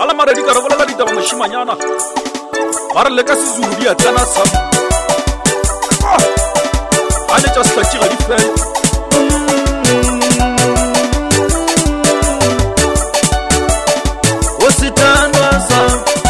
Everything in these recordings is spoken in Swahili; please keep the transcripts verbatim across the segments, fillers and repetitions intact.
bala maredi ka re bolela ditaba moshimanyana ba re le ka Sezulu di a tsena sa a le tša setlatši ga di fela o setandwa sa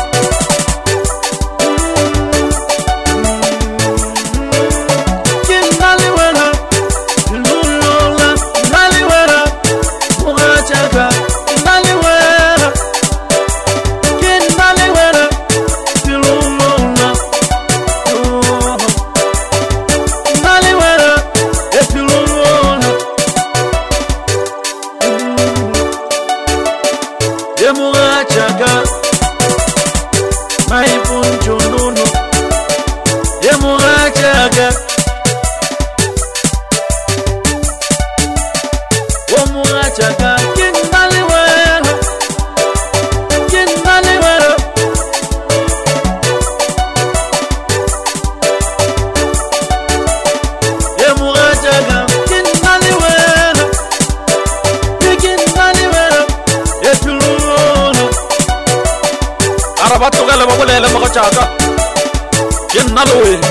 batogele ba bolele mo ga tšaka ke nna le wena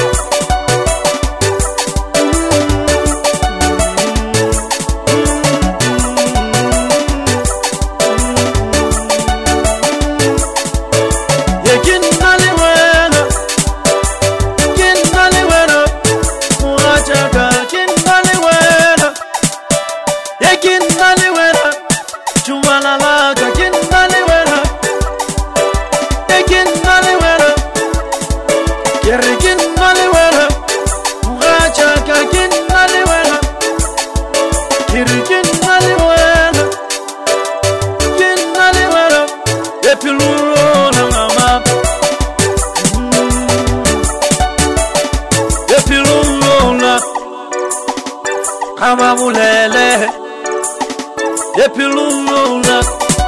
Amamulele Epilula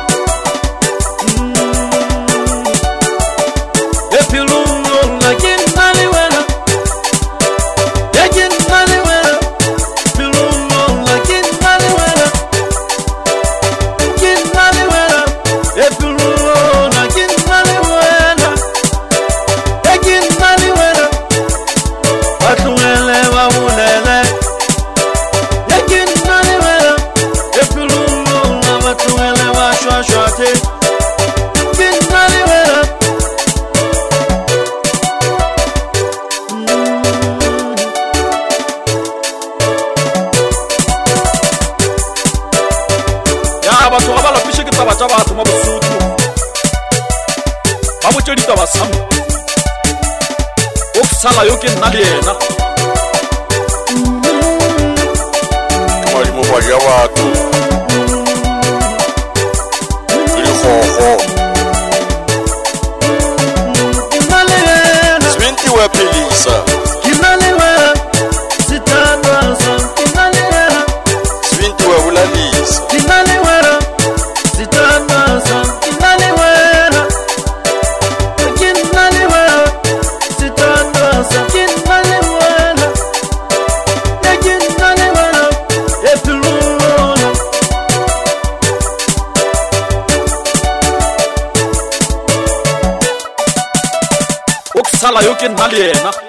Epilula Kinali wena Kinali wena Epilula Kinali wena Kinali wena Epilula Kinali wena Kinali wena Atulele Mamulele batho ga ba lapishe ke taba tša batho mo Bosotho ba botše ditaba sama o sala yo ke nna le yena ke madimo ba ja batho ke dikgokgo Swinty wa Philisa Swinty wa Bulalisa sala yo ke nna le yena